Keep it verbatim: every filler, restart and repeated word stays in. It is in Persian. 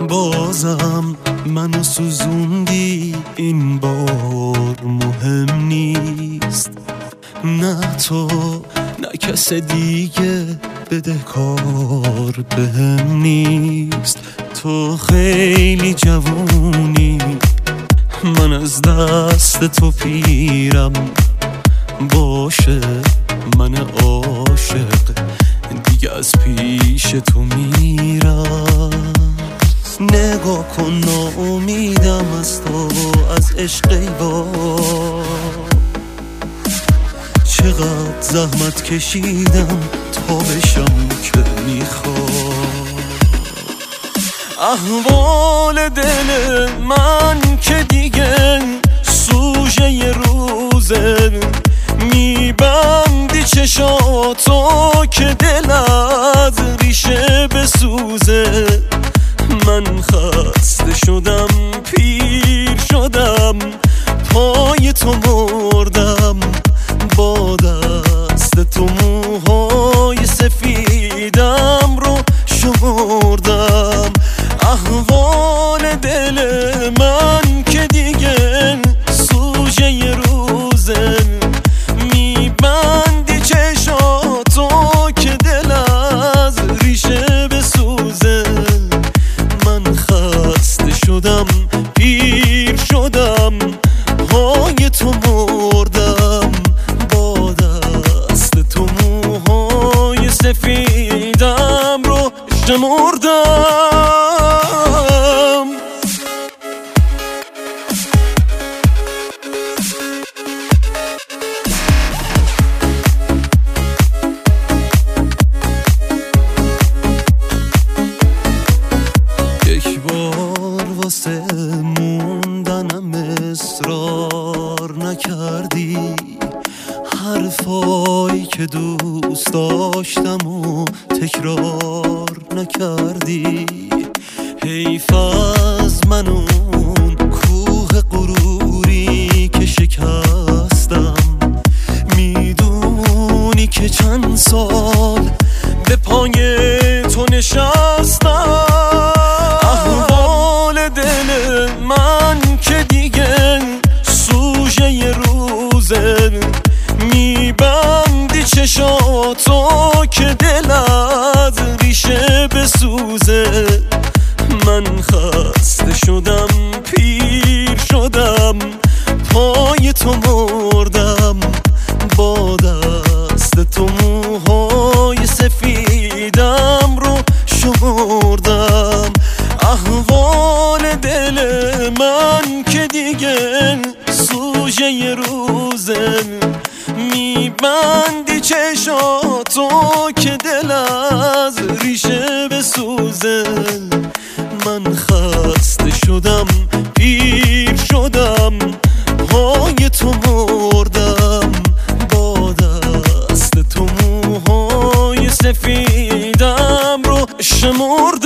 بازم منو سوزوندی، این بار مهم نیست. نه تو نه کس دیگه بدهکار بهم نیست. تو خیلی جوونی، من از دست تو پیرم. باشه من عاشق دیگه از پیش تو میرم. نگاه کن ناامیدم از تو، از عشق با چقدر زحمت کشیدم تا بشم که میخوام. احوال دل من که دیگه سوژه ی روزه، میبندی چشاتو که دل از ریشه بسوزه. من خسته شدم، پیر شدم، پای تو مردم، با دست تو موهای سفیدم رو شمردم. احوال دل من که دیگه سوژه ی روزه، میبندی چشاتو که دل از ریشه بسوزه. من خسته شدم، پیر شدم، پای تو مردم، با دست تو موهای سفیدم رو شمردم. یک بار واسه موندنم اصرار نکردی، حرفایی که دوست داشتم و تکرار نکردی. حیف از من اون کوه غروری که شکستم، میدونی که چند سال به پای تو نشستم. احوال دل من که دیگه سوژه ی روزه، میبندی چشاتو که دل از ریشه بسوزه. من خسته شدم، پیر شدم، پای تو مردم، با دست تو موهای سفیدم رو شمردم. احوال دل من که دیگه سوژه ی روزه، میبندی چشاتو که دل از ریشه بسوزه. من خسته شدم، پیر شدم، پای تو مردم، با دست تو موهای سفیدم رو شمردم.